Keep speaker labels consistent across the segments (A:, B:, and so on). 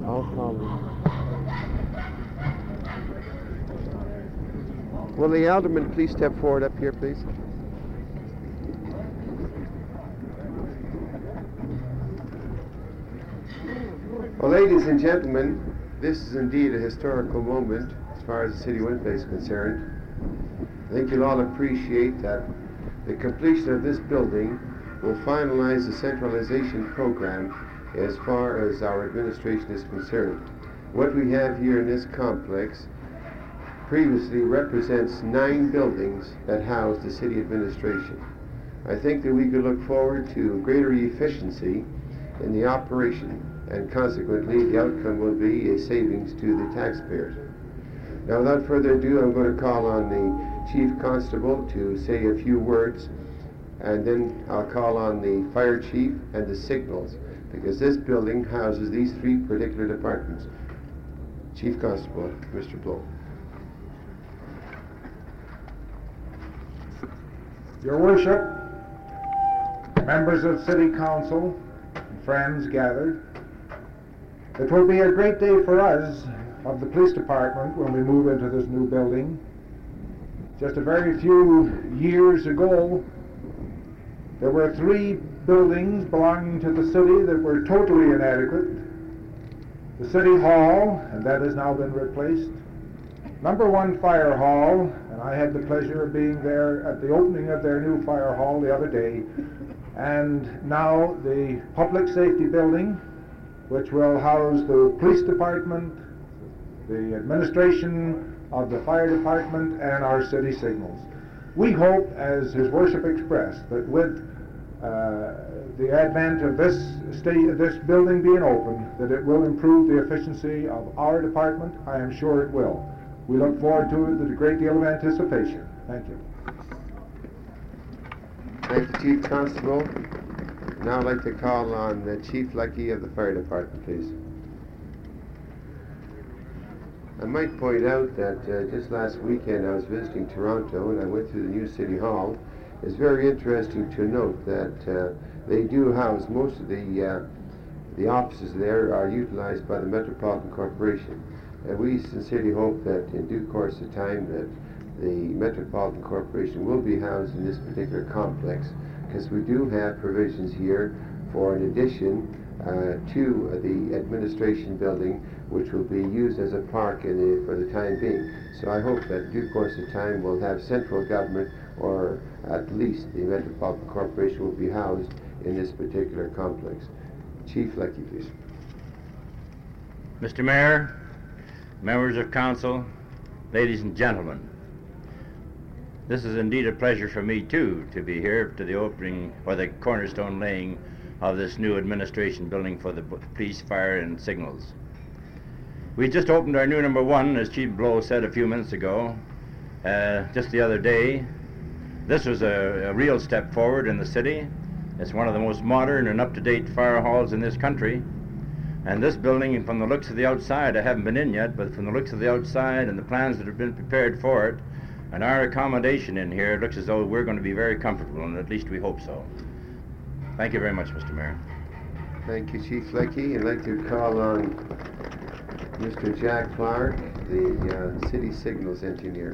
A: I'll call him. Will the alderman please step forward up here, please? Well, ladies and gentlemen, this is indeed a historical moment as far as the city of Winnipeg is concerned. I think you'll all appreciate that the completion of this building will finalize the centralization program as far as our administration is concerned. What we have here in this complex previously represents 9 buildings that house the city administration. I think that we could look forward to greater efficiency in the operation, and consequently the outcome will be a savings to the taxpayers. Now, without further ado, I'm going to call on the Chief Constable to say a few words, and then I'll call on the Fire Chief and the Signals, because this building houses these 3 particular departments. Chief Constable, Mr. Blow.
B: Your Worship, members of City Council, and friends gathered, it will be a great day for us of the Police Department when we move into this new building. Just a very few years ago, there were 3 buildings belonging to the city that were totally inadequate. The City Hall, and that has now been replaced. Number 1 Fire Hall, and I had the pleasure of being there at the opening of their new fire hall the other day. And now the Public Safety Building, which will house the Police Department, the administration of the Fire Department, and our city signals. We hope, as His Worship expressed, that with the advent of this building being open, that it will improve the efficiency of our department. I am sure it will. We look forward to it with a great deal of anticipation. Thank you.
A: Thank you, Chief Constable. Now I'd like to call on the Chief Leckie of the Fire Department, please. I might point out that just last weekend I was visiting Toronto and I went through the new City Hall. It's very interesting to note that they do house most of the offices there are utilized by the Metropolitan Corporation. And we sincerely hope that in due course of time that the Metropolitan Corporation will be housed in this particular complex, because we do have provisions here for an addition to the administration building, which will be used as a park for the time being. So I hope that in due course of time we'll have central government, or at least the Metropolitan Corporation will be housed in this particular complex. Chief Leckie, please.
C: Mr. Mayor, members of council, ladies and gentlemen, this is indeed a pleasure for me too to be here to the opening or the cornerstone laying of this new administration building for the police, fire, and signals. We just opened our new number 1, as Chief Blow said a few minutes ago, just the other day. This was a real step forward in the city. It's one of the most modern and up-to-date fire halls in this country. And this building, from the looks of the outside, I haven't been in yet, but from the looks of the outside and the plans that have been prepared for it, and our accommodation in here, it looks as though we're going to be very comfortable, and at least we hope so. Thank you very much, Mr. Mayor.
A: Thank you, Chief Leckie. I'd like to call on Mr. Jack Clark, the City Signals Engineer.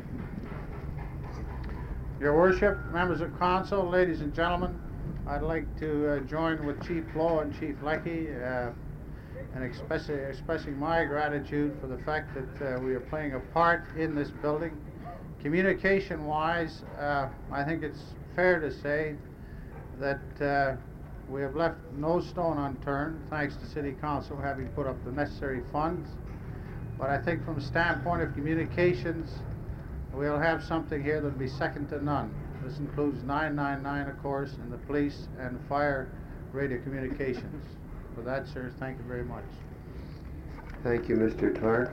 D: Your Worship, members of council, ladies and gentlemen, I'd like to join with Chief Blow and Chief Leckie in expressing my gratitude for the fact that we are playing a part in this building. Communication-wise, I think it's fair to say that we have left no stone unturned, thanks to City Council having put up the necessary funds. But I think from a standpoint of communications, we'll have something here that will be second to none. This includes 999, of course, and the police and fire radio communications. For that, sir, thank you very much.
A: Thank you, Mr. Clark.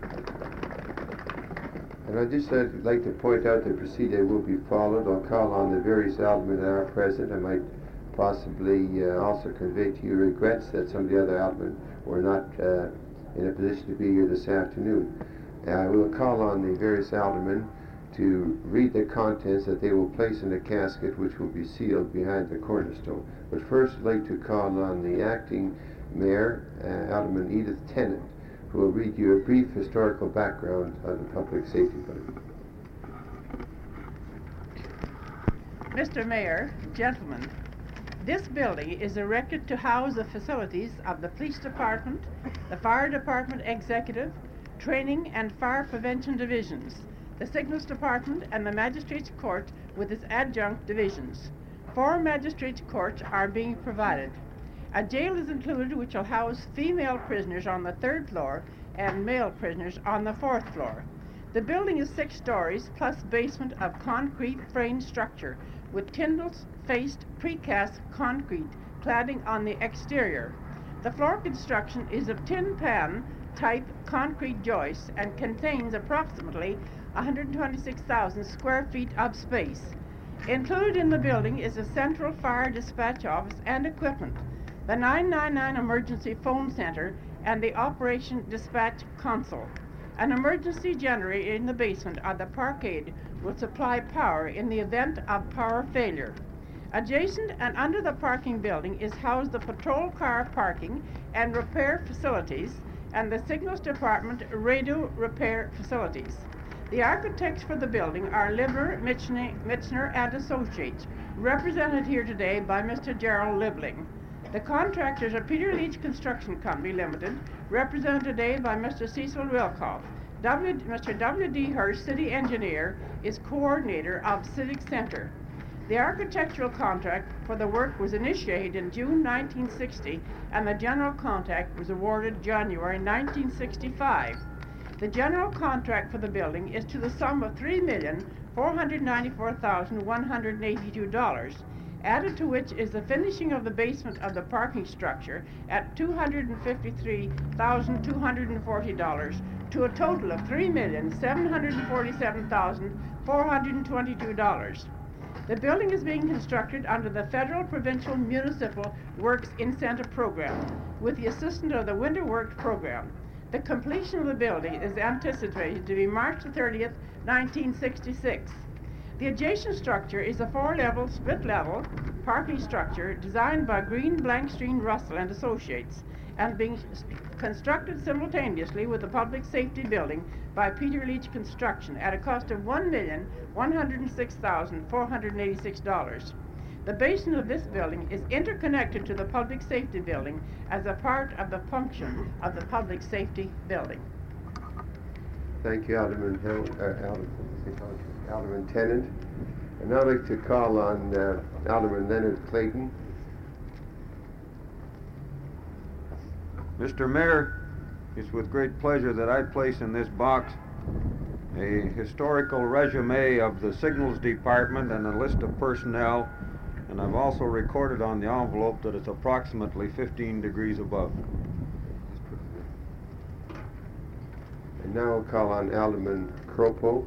A: And I'd just like to point out the procedure will be followed. I'll call on the various aldermen that are present. I might possibly also convey to you regrets that some of the other aldermen were not in a position to be here this afternoon. We will call on the various aldermen to read the contents that they will place in a casket which will be sealed behind the cornerstone. But first I'd like to call on the acting Mayor, Alderman Edith Tennant, who will read you a brief historical background on the Public Safety Building.
E: Mr. Mayor, gentlemen, this building is erected to house the facilities of the Police Department, the Fire Department Executive, Training and Fire Prevention Divisions, the Signals Department, and the Magistrates Court with its adjunct divisions. 4 Magistrates Courts are being provided. A jail is included which will house female prisoners on the 3rd floor and male prisoners on the 4th floor. The building is 6 stories plus basement of concrete frame structure with Tyndall-faced precast concrete cladding on the exterior. The floor construction is of tin pan type concrete joists and contains approximately 126,000 square feet of space. Included in the building is a central fire dispatch office and equipment, the 999 emergency phone center, and the operation dispatch console. An emergency generator in the basement of the parkade will supply power in the event of power failure. Adjacent and under the parking building is housed the patrol car parking and repair facilities and the Signals Department radio repair facilities. The architects for the building are Libler, Michener and Associates, represented here today by Mr. Gerald Libling. The contractors are Peter Leach Construction Company Limited, represented today by Mr. Cecil Wilkoff. Mr. W.D. Hurst, City Engineer, is coordinator of Civic Center. The architectural contract for the work was initiated in June 1960, and the general contract was awarded January 1965. The general contract for the building is to the sum of $3,494,182, added to which is the finishing of the basement of the parking structure at $253,240, to a total of $3,747,422. The building is being constructed under the Federal Provincial Municipal Works Incentive Program with the assistance of the Winter Works Program. The completion of the building is anticipated to be March 30th, 1966. The adjacent structure is a 4-level, split-level parking structure designed by Green, Blankstein, Russell and Associates and being constructed simultaneously with the Public Safety Building by Peter Leach Construction at a cost of $1,106,486. The basement of this building is interconnected to the Public Safety Building as a part of the function of the Public Safety Building.
A: Thank you, Alderman Tennant. And now I'd like to call on Alderman Leonard Clayton.
F: Mr. Mayor, it's with great pleasure that I place in this box a historical resume of the Signals Department and a list of personnel, and I've also recorded on the envelope that it's approximately 15 degrees above.
A: And now I'll call on Alderman Kropo.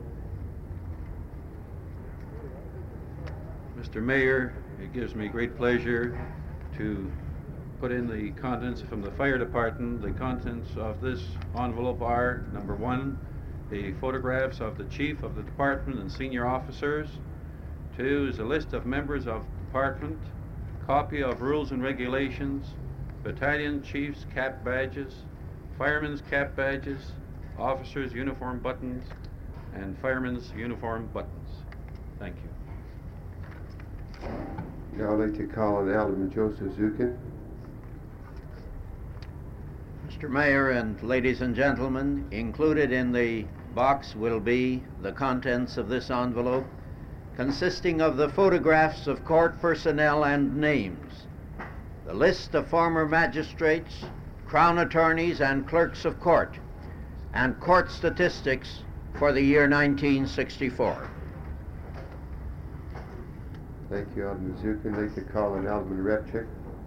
G: Mr. Mayor, it gives me great pleasure to put in the contents from the fire department. The contents of this envelope are, number 1, the photographs of the chief of the department and senior officers. 2 is a list of members of the department, copy of rules and regulations, battalion chiefs' cap badges, firemen's cap badges, officers' uniform buttons, and firemen's uniform buttons. Thank you.
A: Now I'd like to call on Alderman Joseph Zukin.
H: Mr. Mayor and ladies and gentlemen, included in the box will be the contents of this envelope, consisting of the photographs of court personnel and names, the list of former magistrates, crown attorneys, and clerks of court, and court statistics for the year 1964.
A: Thank you, Alderman Zukin. I'd like to call on Alderman Repchick.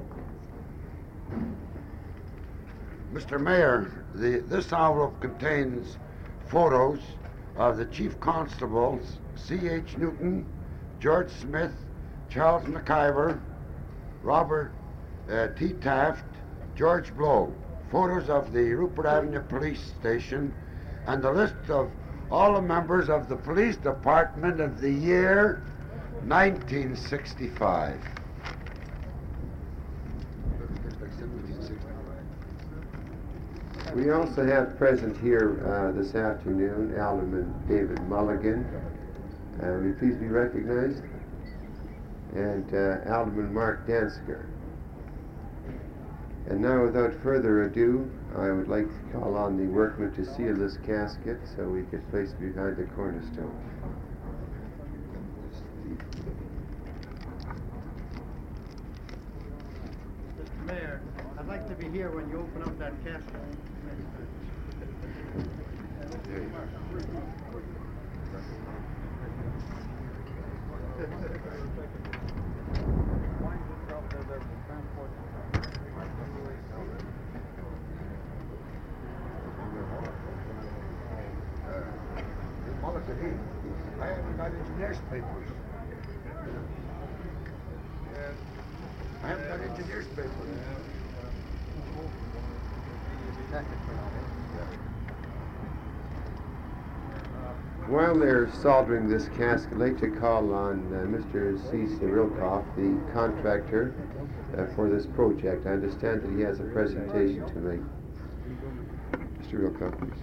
I: Mr. Mayor, this envelope contains photos of the Chief Constables, C.H. Newton, George Smith, Charles McIver, Robert T. Taft, George Blow, photos of the Rupert Avenue Police Station, and the list of all the members of the Police Department of the year 1965.
A: We also have present here this afternoon Alderman David Mulligan. Will you please be recognized? And Alderman Mark Dansker. And now, without further ado, I would like to call on the workmen to seal this casket so we could place it behind the cornerstone.
D: Mr. Mayor, I'd like to be here when you open up that casket.
I: I haven't got engineer's papers. I haven't got engineer's papers.
A: While they're soldering this casket, I'd like to call on Mr. C. Rilkoff, the contractor for this project. I understand that he has a presentation to make. Mr. Rilkoff, please.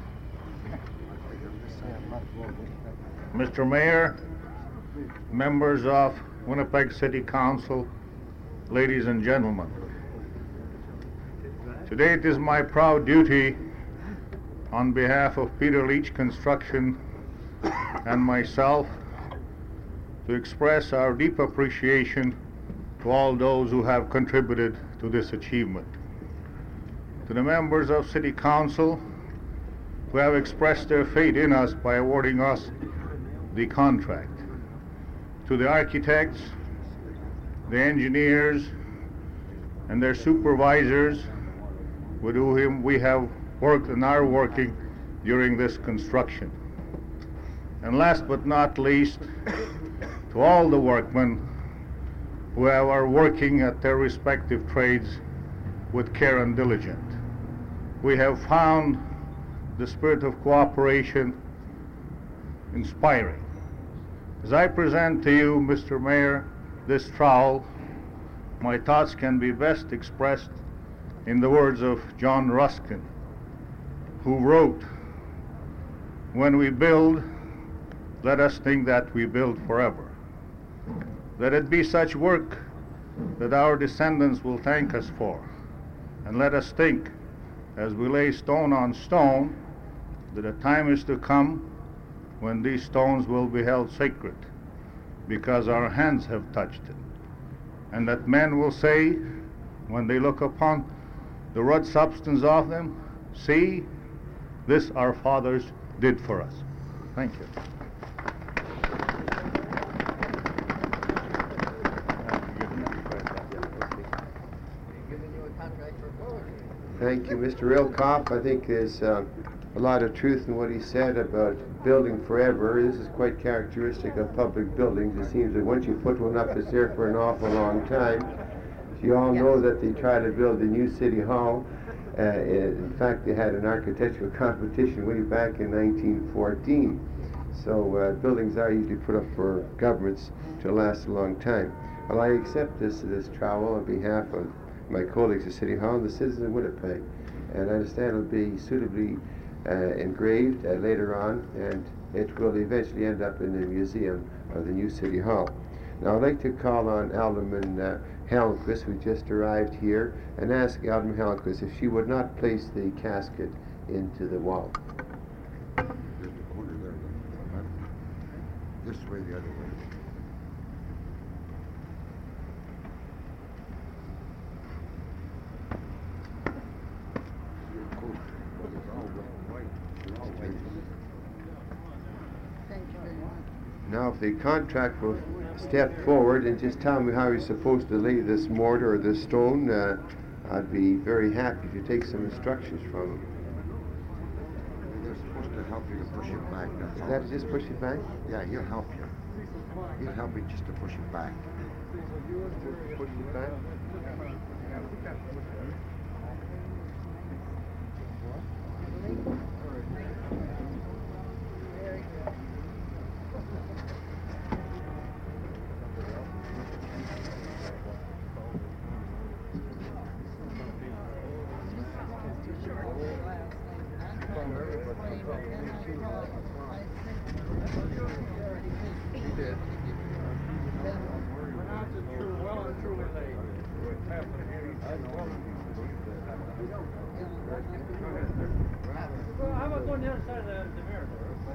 J: Mr. Mayor, members of Winnipeg City Council, ladies and gentlemen. Today it is my proud duty on behalf of Peter Leach Construction and myself to express our deep appreciation to all those who have contributed to this achievement. To the members of City Council who have expressed their faith in us by awarding us the contract. To the architects, the engineers, and their supervisors with whom we have worked and are working during this construction. And last but not least, to all the workmen who are working at their respective trades with care and diligence. We have found the spirit of cooperation inspiring. As I present to you, Mr. Mayor, this trowel, my thoughts can be best expressed in the words of John Ruskin, who wrote, "When we build, let us think that we build forever. Let it be such work that our descendants will thank us for, and let us think, as we lay stone on stone, that a time is to come when these stones will be held sacred, because our hands have touched it, and that men will say, when they look upon the rude substance of them, see, this our fathers did for us." Thank you.
A: Thank you, Mr. Rilkoff. I think there's a lot of truth in what he said about building forever. This is quite characteristic of public buildings. It seems that once you put one up, it's there for an awful long time. You all know that they tried to build the new City Hall. In fact, they had an architectural competition way back in 1914. So buildings are usually put up for governments to last a long time. Well, I accept this trowel on behalf of my colleagues at City Hall and the citizens of Winnipeg. And I understand it'll be suitably engraved later on, and it will eventually end up in the museum of the new City Hall. Now I'd like to call on Alderman Helmquist, who just arrived here, and ask Alderman Helmquist if she would not place the casket into the wall.
I: There's the corner there. This way, the other way.
A: Now, if the contract will step forward and just tell me how you're supposed to lay this mortar or this stone, I'd be very happy to take some instructions from him.
I: They're supposed to help you to push it back. That's all.
A: That just push it back?
I: Yeah, he'll help you. He'll help you just to push it back.
A: Push it back?
K: How about going the other side of the mirror?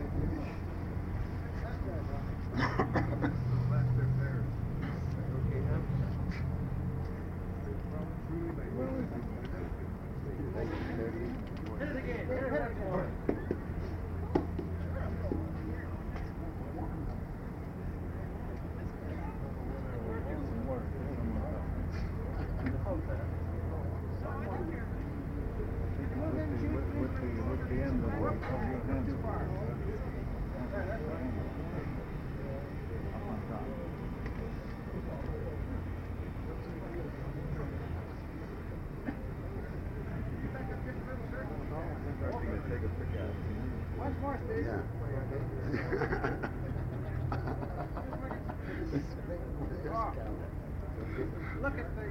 D: Look at the,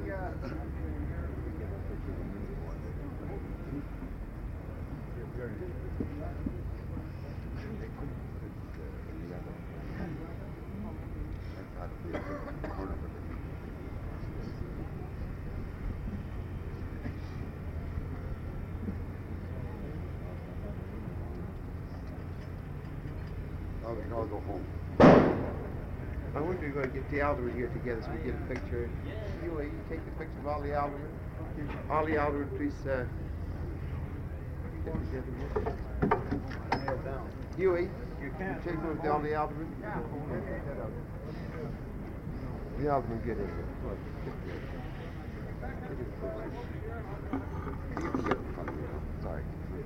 I: Oh, we can all go home.
A: I wonder if you're going to get the aldermen here together so we get a picture. Huey, you take the picture of all the aldermen. All the aldermen, please, get together here. Huey, you take one with all the aldermen. The aldermen get in here. Come on, get here. Get his picture. You can get in front of me now. Sorry.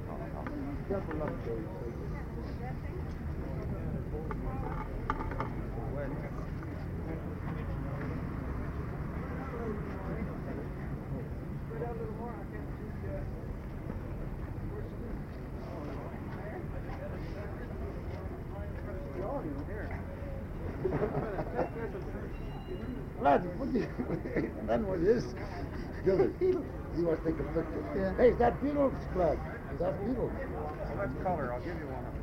I: Lads, what do you then what is Billy? You want to take a picture? Yeah. Hey, is that Beatles flag? Is that Beatles?
D: let's color. I'll give you one.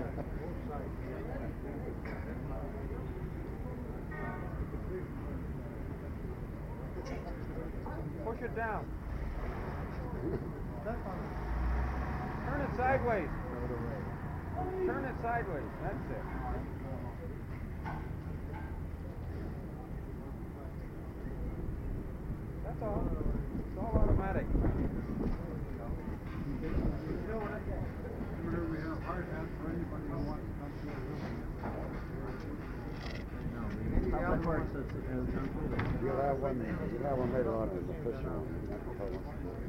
D: Push it down. Turn it sideways. Turn it sideways. That's it. That's all. It's all automatic. We have hard hats for anybody who wants to come to the room.
I: You'll have one later on in the official one.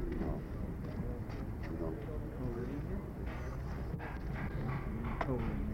I: You know.